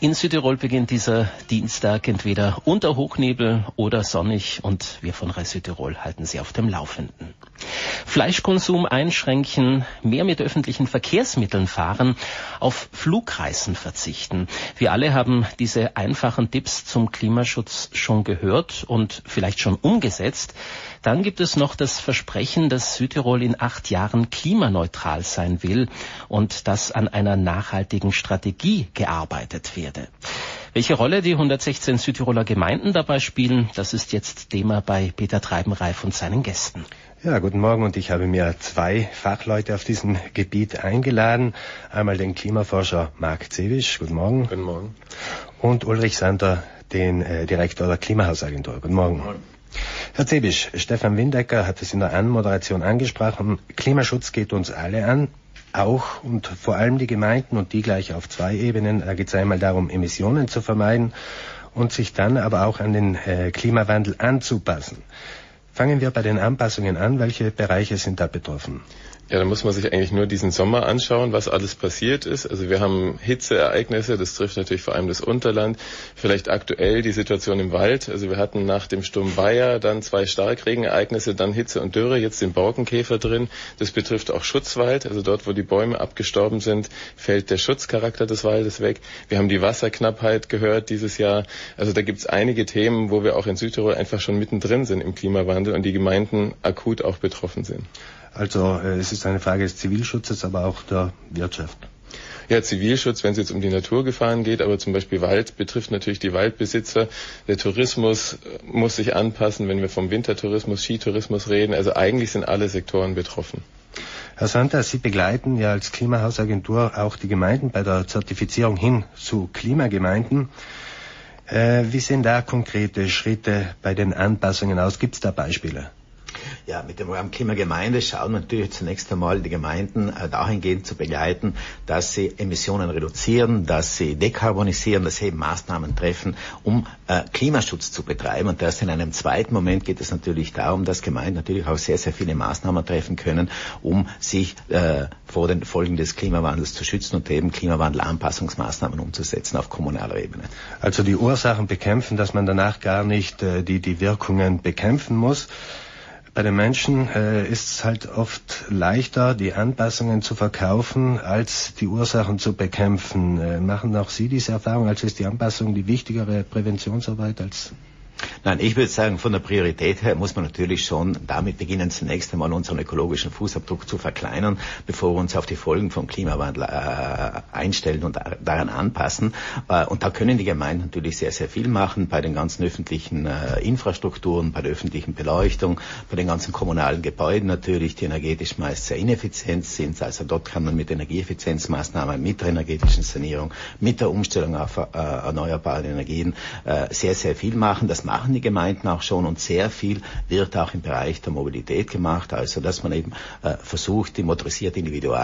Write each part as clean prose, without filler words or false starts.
In Südtirol beginnt dieser Dienstag entweder unter Hochnebel oder sonnig und wir von RAI Südtirol halten Sie auf dem Laufenden. Fleischkonsum einschränken, mehr mit öffentlichen Verkehrsmitteln fahren, auf Flugreisen verzichten. Wir alle haben diese einfachen Tipps zum Klimaschutz schon gehört und vielleicht schon umgesetzt. Dann gibt es noch das Versprechen, dass Südtirol in 8 Jahren klimaneutral sein will und dass an einer nachhaltigen Strategie gearbeitet werde. Welche Rolle die 116 Südtiroler Gemeinden dabei spielen, das ist jetzt Thema bei Peter Treibenreif und seinen Gästen. Ja, guten Morgen, und ich habe mir 2 Fachleute auf diesem Gebiet eingeladen. Einmal den Klimaforscher Marc Zewisch, guten Morgen. Guten Morgen. Und Ulrich Sander, den Direktor der Klimahausagentur. Guten Morgen. Guten Morgen. Herr Zewisch, Stefan Windecker hat es in der Anmoderation angesprochen. Klimaschutz geht uns alle an, auch und vor allem die Gemeinden, und die gleich auf 2 Ebenen. Da geht es einmal darum, Emissionen zu vermeiden und sich dann aber auch an den Klimawandel anzupassen. Fangen wir bei den Anpassungen an. Welche Bereiche sind da betroffen? Ja, da muss man sich eigentlich nur diesen Sommer anschauen, was alles passiert ist. Also wir haben Hitzeereignisse, das trifft natürlich vor allem das Unterland. Vielleicht aktuell die Situation im Wald. Also wir hatten nach dem Sturm Bayer dann 2 Starkregenereignisse, dann Hitze und Dürre, jetzt den Borkenkäfer drin. Das betrifft auch Schutzwald. Also dort, wo die Bäume abgestorben sind, fällt der Schutzcharakter des Waldes weg. Wir haben die Wasserknappheit gehört dieses Jahr. Also da gibt es einige Themen, wo wir auch in Südtirol einfach schon mittendrin sind im Klimawandel und die Gemeinden akut auch betroffen sind. Also es ist eine Frage des Zivilschutzes, aber auch der Wirtschaft. Ja, Zivilschutz, wenn es jetzt um die Naturgefahren geht, aber zum Beispiel Wald betrifft natürlich die Waldbesitzer. Der Tourismus muss sich anpassen, wenn wir vom Wintertourismus, Skitourismus reden. Also eigentlich sind alle Sektoren betroffen. Herr Sander, Sie begleiten ja als Klimahausagentur auch die Gemeinden bei der Zertifizierung hin zu Klimagemeinden. Wie sehen da konkrete Schritte bei den Anpassungen aus? Gibt es da Beispiele? Ja, mit dem Programm Klimagemeinde schauen wir natürlich zunächst einmal die Gemeinden dahingehend zu begleiten, dass sie Emissionen reduzieren, dass sie dekarbonisieren, dass sie eben Maßnahmen treffen, um Klimaschutz zu betreiben. Und erst in einem zweiten Moment geht es natürlich darum, dass Gemeinden natürlich auch sehr, sehr viele Maßnahmen treffen können, um sich vor den Folgen des Klimawandels zu schützen und eben Klimawandelanpassungsmaßnahmen umzusetzen auf kommunaler Ebene. Also die Ursachen bekämpfen, dass man danach gar nicht die Wirkungen bekämpfen muss. Bei den Menschen ist es halt oft leichter, die Anpassungen zu verkaufen, als die Ursachen zu bekämpfen. Machen auch Sie diese Erfahrung? Also ist die Anpassung die wichtigere Präventionsarbeit als... Nein, ich würde sagen, von der Priorität her muss man natürlich schon damit beginnen, zunächst einmal unseren ökologischen Fußabdruck zu verkleinern, bevor wir uns auf die Folgen vom Klimawandel einstellen und daran anpassen. Und da können die Gemeinden natürlich sehr, sehr viel machen, bei den ganzen öffentlichen Infrastrukturen, bei der öffentlichen Beleuchtung, bei den ganzen kommunalen Gebäuden natürlich, die energetisch meist sehr ineffizient sind. Also dort kann man mit Energieeffizienzmaßnahmen, mit der energetischen Sanierung, mit der Umstellung auf erneuerbare Energien sehr, sehr viel machen. Das machen die Gemeinden auch schon, und sehr viel wird auch im Bereich der Mobilität gemacht, also dass man eben versucht, den motorisierten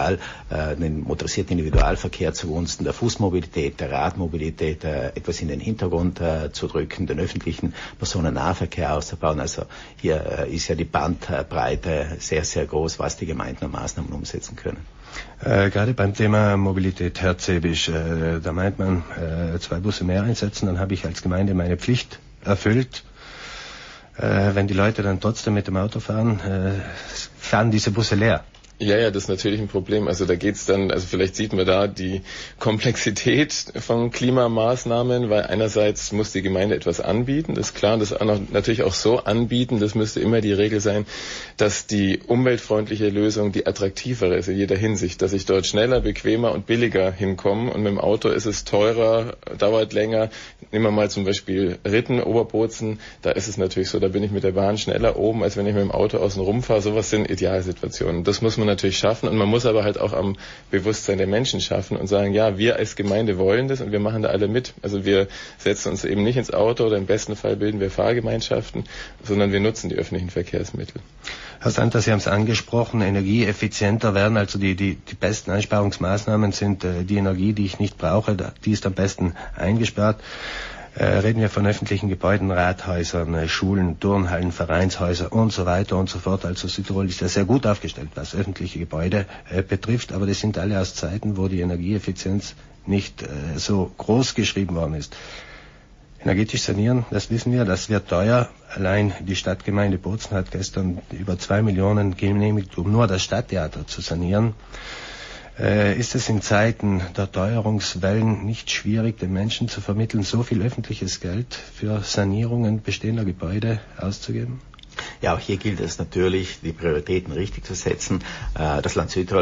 Individualverkehr zugunsten der Fußmobilität, der Radmobilität etwas in den Hintergrund zu drücken, den öffentlichen Personennahverkehr auszubauen. Also hier ist ja die Bandbreite sehr, sehr groß, was die Gemeinden an Maßnahmen umsetzen können. Gerade beim Thema Mobilität, Herr Zewisch, da meint man 2 Busse mehr einsetzen, dann habe ich als Gemeinde meine Pflicht erfüllt. Wenn die Leute dann trotzdem mit dem Auto fahren, fahren diese Busse leer. Ja, das ist natürlich ein Problem. Also da geht's dann, also vielleicht sieht man da die Komplexität von Klimamaßnahmen, weil einerseits muss die Gemeinde etwas anbieten, das ist klar, und das natürlich auch so anbieten, das müsste immer die Regel sein, dass die umweltfreundliche Lösung die attraktivere ist in jeder Hinsicht, dass ich dort schneller, bequemer und billiger hinkomme, und mit dem Auto ist es teurer, dauert länger. Nehmen wir mal zum Beispiel Ritten, Oberbozen, da ist es natürlich so, da bin ich mit der Bahn schneller oben, als wenn ich mit dem Auto außen rumfahre. Sowas sind Idealsituationen. Das muss man natürlich schaffen, und man muss aber halt auch am Bewusstsein der Menschen schaffen und sagen, ja, wir als Gemeinde wollen das und wir machen da alle mit. Also wir setzen uns eben nicht ins Auto, oder im besten Fall bilden wir Fahrgemeinschaften, sondern wir nutzen die öffentlichen Verkehrsmittel. Herr Sander, Sie haben es angesprochen, energieeffizienter werden, also die besten Einsparungsmaßnahmen sind die Energie, die ich nicht brauche, die ist am besten eingespart. Reden wir von öffentlichen Gebäuden, Rathäusern, Schulen, Turnhallen, Vereinshäuser und so weiter und so fort. Also Südtirol ist ja sehr gut aufgestellt, was öffentliche Gebäude betrifft, aber das sind alle aus Zeiten, wo die Energieeffizienz nicht so groß geschrieben worden ist. Energetisch sanieren, das wissen wir, das wird teuer. Allein die Stadtgemeinde Bozen hat gestern über 2 Millionen genehmigt, um nur das Stadttheater zu sanieren. Ist es in Zeiten der Teuerungswellen nicht schwierig, den Menschen zu vermitteln, so viel öffentliches Geld für Sanierungen bestehender Gebäude auszugeben? Ja, auch hier gilt es natürlich, die Prioritäten richtig zu setzen. Das Land Südtirol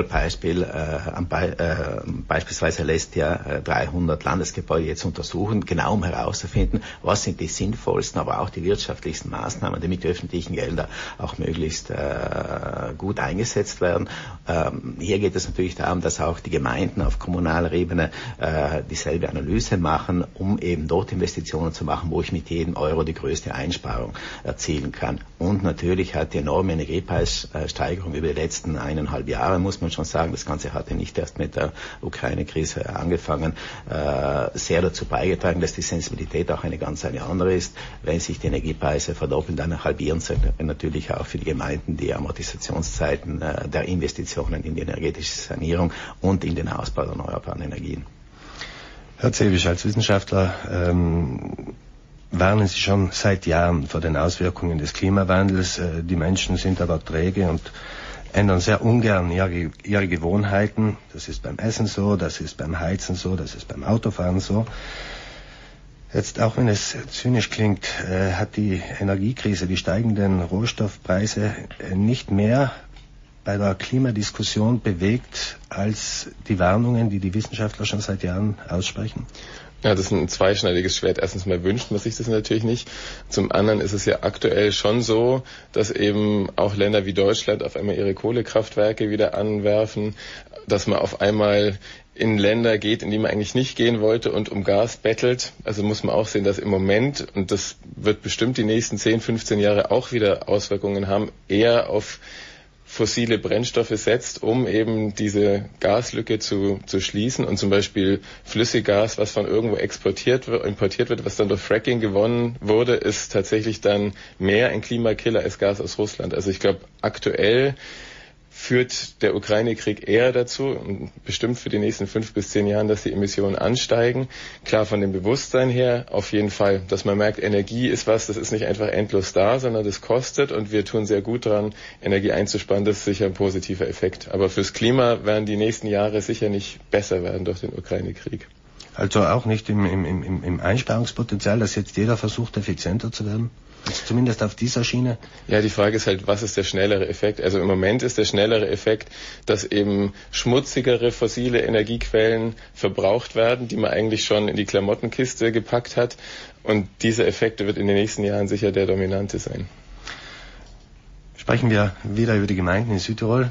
beispielsweise lässt ja 300 Landesgebäude jetzt untersuchen, genau um herauszufinden, was sind die sinnvollsten, aber auch die wirtschaftlichsten Maßnahmen, damit die öffentlichen Gelder auch möglichst gut eingesetzt werden. Hier geht es natürlich darum, dass auch die Gemeinden auf kommunaler Ebene dieselbe Analyse machen, um eben dort Investitionen zu machen, wo ich mit jedem Euro die größte Einsparung erzielen kann. Und natürlich hat die enorme Energiepreissteigerung über die letzten 1,5 Jahre, muss man schon sagen, das Ganze hatte nicht erst mit der Ukraine-Krise angefangen, sehr dazu beigetragen, dass die Sensibilität auch eine andere ist. Wenn sich die Energiepreise verdoppeln, dann halbieren sich natürlich auch für die Gemeinden die Amortisationszeiten der Investitionen in die energetische Sanierung und in den Ausbau der erneuerbaren Energien. Herr Zebisch, als Wissenschaftler warnen Sie schon seit Jahren vor den Auswirkungen des Klimawandels. Die Menschen sind aber träge und ändern sehr ungern ihre Gewohnheiten. Das ist beim Essen so, das ist beim Heizen so, das ist beim Autofahren so. Jetzt, auch wenn es zynisch klingt, hat die Energiekrise, die steigenden Rohstoffpreise nicht mehr bei der Klimadiskussion bewegt als die Warnungen, die die Wissenschaftler schon seit Jahren aussprechen? Ja, das ist ein zweischneidiges Schwert. Erstens mal wünscht man sich das natürlich nicht. Zum anderen ist es ja aktuell schon so, dass eben auch Länder wie Deutschland auf einmal ihre Kohlekraftwerke wieder anwerfen, dass man auf einmal in Länder geht, in die man eigentlich nicht gehen wollte und um Gas bettelt. Also muss man auch sehen, dass im Moment, und das wird bestimmt die nächsten 10, 15 Jahre auch wieder Auswirkungen haben, eher auf fossile Brennstoffe setzt, um eben diese Gaslücke zu schließen, und zum Beispiel Flüssiggas, was von irgendwo importiert wird, was dann durch Fracking gewonnen wurde, ist tatsächlich dann mehr ein Klimakiller als Gas aus Russland. Also ich glaube, aktuell führt der Ukraine-Krieg eher dazu, bestimmt für die nächsten 5 bis 10 Jahren, dass die Emissionen ansteigen. Klar, von dem Bewusstsein her auf jeden Fall, dass man merkt, Energie ist was, das ist nicht einfach endlos da, sondern das kostet, und wir tun sehr gut daran, Energie einzusparen. Das ist sicher ein positiver Effekt. Aber fürs Klima werden die nächsten Jahre sicher nicht besser werden durch den Ukraine-Krieg. Also auch nicht im Einsparungspotenzial, dass jetzt jeder versucht, effizienter zu werden? Also zumindest auf dieser Schiene? Ja, die Frage ist halt, was ist der schnellere Effekt? Also im Moment ist der schnellere Effekt, dass eben schmutzigere fossile Energiequellen verbraucht werden, die man eigentlich schon in die Klamottenkiste gepackt hat. Und dieser Effekt wird in den nächsten Jahren sicher der dominante sein. Sprechen wir wieder über die Gemeinden in Südtirol.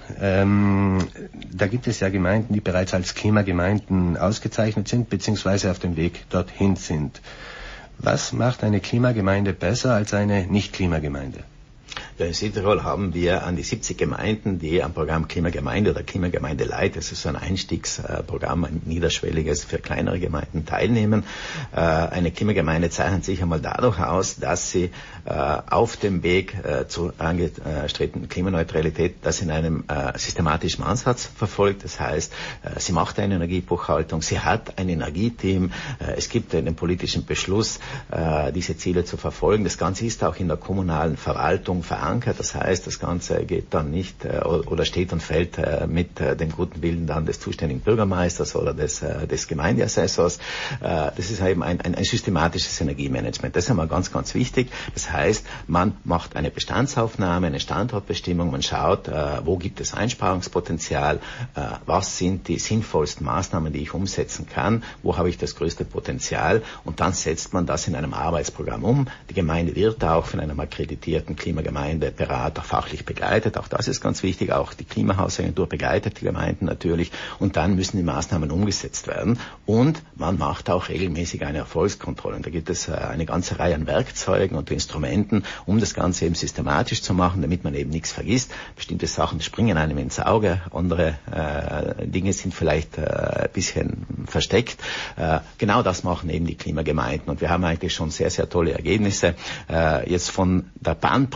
Da gibt es ja Gemeinden, die bereits als Klimagemeinden ausgezeichnet sind, beziehungsweise auf dem Weg dorthin sind. Was macht eine Klimagemeinde besser als eine Nicht-Klimagemeinde? Ja, in Südtirol haben wir an die 70 Gemeinden, die am Programm Klimagemeinde oder Klimagemeinde Light, das ist so ein Einstiegsprogramm, ein niederschwelliges für kleinere Gemeinden, teilnehmen. Eine Klimagemeinde zeichnet sich einmal dadurch aus, dass sie auf dem Weg zur angestrebten Klimaneutralität das in einem systematischen Ansatz verfolgt. Das heißt, sie macht eine Energiebuchhaltung, sie hat ein Energieteam, es gibt einen politischen Beschluss, diese Ziele zu verfolgen. Das Ganze ist auch in der kommunalen Verwaltung verankert. Das heißt, das Ganze geht dann nicht oder steht und fällt mit dem guten Willen dann des zuständigen Bürgermeisters oder des Gemeindeassessors. Das ist eben ein systematisches Energiemanagement. Das ist einmal ganz, ganz wichtig. Das heißt, man macht eine Bestandsaufnahme, eine Standortbestimmung, man schaut, wo gibt es Einsparungspotenzial, was sind die sinnvollsten Maßnahmen, die ich umsetzen kann, wo habe ich das größte Potenzial, und dann setzt man das in einem Arbeitsprogramm um. Die Gemeinde wird auch von einem akkreditierten Klimagemeindeberater fachlich begleitet. Auch das ist ganz wichtig. Auch die Klimahausagentur begleitet die Gemeinden natürlich. Und dann müssen die Maßnahmen umgesetzt werden. Und man macht auch regelmäßig eine Erfolgskontrolle. Und da gibt es eine ganze Reihe an Werkzeugen und Instrumenten, um das Ganze eben systematisch zu machen, damit man eben nichts vergisst. Bestimmte Sachen springen einem ins Auge. Andere Dinge sind vielleicht ein bisschen versteckt. Genau das machen eben die Klimagemeinden. Und wir haben eigentlich schon sehr, sehr tolle Ergebnisse. Jetzt von der Bandbreite der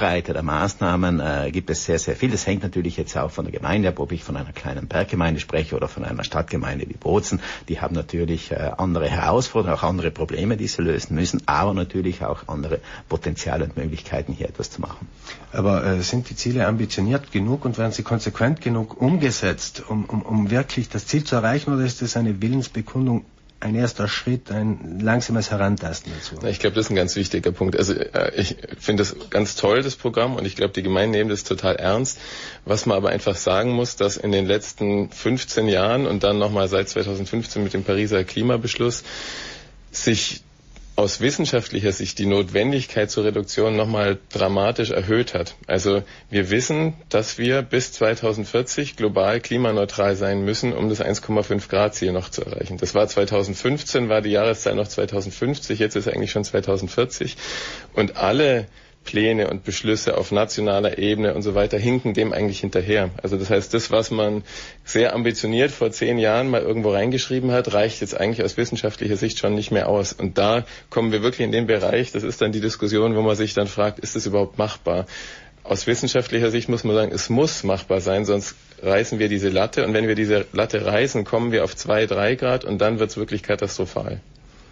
Maßnahmen gibt es sehr, sehr viel. Das hängt natürlich jetzt auch von der Gemeinde ab, ob ich von einer kleinen Berggemeinde spreche oder von einer Stadtgemeinde wie Bozen. Die haben natürlich andere Herausforderungen, auch andere Probleme, die sie lösen müssen, aber natürlich auch andere Potenziale und Möglichkeiten, hier etwas zu machen. Aber sind die Ziele ambitioniert genug und werden sie konsequent genug umgesetzt, um wirklich das Ziel zu erreichen, oder ist das eine Willensbekundung, ein erster Schritt, ein langsames Herantasten dazu? Ich glaube, das ist ein ganz wichtiger Punkt. Also ich finde das ganz toll, das Programm, und ich glaube, die Gemeinden nehmen das total ernst. Was man aber einfach sagen muss, dass in den letzten 15 Jahren und dann nochmal seit 2015 mit dem Pariser Klimabeschluss sich aus wissenschaftlicher Sicht die Notwendigkeit zur Reduktion nochmal dramatisch erhöht hat. Also wir wissen, dass wir bis 2040 global klimaneutral sein müssen, um das 1,5 Grad Ziel noch zu erreichen. Das war 2015, war die Jahreszahl noch 2050, jetzt ist eigentlich schon 2040. Und alle Pläne und Beschlüsse auf nationaler Ebene und so weiter hinken dem eigentlich hinterher. Also das heißt, das, was man sehr ambitioniert vor 10 Jahren mal irgendwo reingeschrieben hat, reicht jetzt eigentlich aus wissenschaftlicher Sicht schon nicht mehr aus. Und da kommen wir wirklich in den Bereich, das ist dann die Diskussion, wo man sich dann fragt, ist das überhaupt machbar? Aus wissenschaftlicher Sicht muss man sagen, es muss machbar sein, sonst reißen wir diese Latte. Und wenn wir diese Latte reißen, kommen wir auf 2-3 Grad und dann wird es wirklich katastrophal.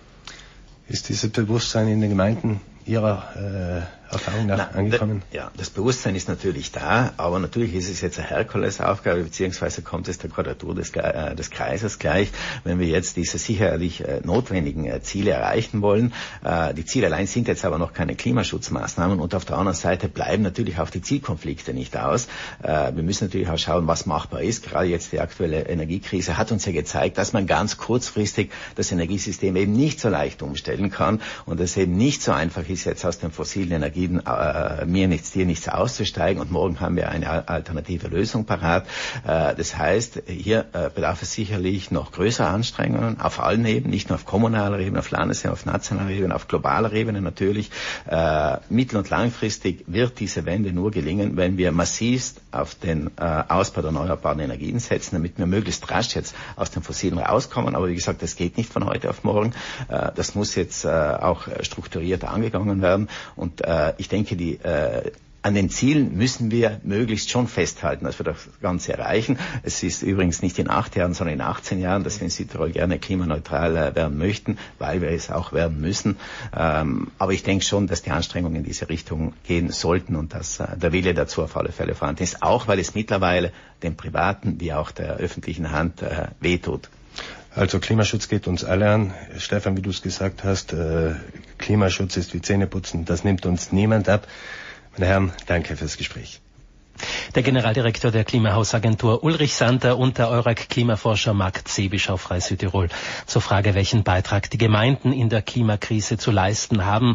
Ist dieses Bewusstsein in den Gemeinden Ihrer Erfahrung nach angekommen? Ja, das Bewusstsein ist natürlich da, aber natürlich ist es jetzt eine Herkulesaufgabe, beziehungsweise kommt es der Quadratur des Kreises gleich, wenn wir jetzt diese sicherlich notwendigen Ziele erreichen wollen. Die Ziele allein sind jetzt aber noch keine Klimaschutzmaßnahmen, und auf der anderen Seite bleiben natürlich auch die Zielkonflikte nicht aus. Wir müssen natürlich auch schauen, was machbar ist. Gerade jetzt die aktuelle Energiekrise hat uns ja gezeigt, dass man ganz kurzfristig das Energiesystem eben nicht so leicht umstellen kann und es eben nicht so einfach ist, jetzt aus den fossilen Energien mir nichts, dir nichts auszusteigen, und morgen haben wir eine alternative Lösung parat. Das heißt, hier bedarf es sicherlich noch größerer Anstrengungen auf allen Ebenen, nicht nur auf kommunaler Ebene, auf Landesebene, auf nationaler Ebene, auf globaler Ebene natürlich. Mittel- und langfristig wird diese Wende nur gelingen, wenn wir massivst auf den Ausbau der erneuerbaren Energien setzen, damit wir möglichst rasch jetzt aus den Fossilen rauskommen. Aber wie gesagt, das geht nicht von heute auf morgen. Das muss jetzt auch strukturiert angegangen werden. Und ich denke, an den Zielen müssen wir möglichst schon festhalten, dass wir das Ganze erreichen. Es ist übrigens nicht in 8 Jahren, sondern in 18 Jahren, dass wir in Südtirol gerne klimaneutral werden möchten, weil wir es auch werden müssen. Aber ich denke schon, dass die Anstrengungen in diese Richtung gehen sollten und dass der Wille dazu auf alle Fälle vorhanden ist, auch weil es mittlerweile dem privaten wie auch der öffentlichen Hand wehtut. Also Klimaschutz geht uns alle an. Stefan, wie du es gesagt hast, Klimaschutz ist wie Zähneputzen, das nimmt uns niemand ab. Meine Herren, danke fürs Gespräch. Der Generaldirektor der Klimahausagentur Ulrich Santer und der EURAG-Klimaforscher Marc Zebisch auf Frei Südtirol zur Frage, welchen Beitrag die Gemeinden in der Klimakrise zu leisten haben.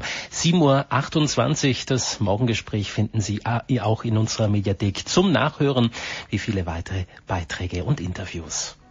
7:28 Uhr, das Morgengespräch finden Sie auch in unserer Mediathek zum Nachhören, wie viele weitere Beiträge und Interviews.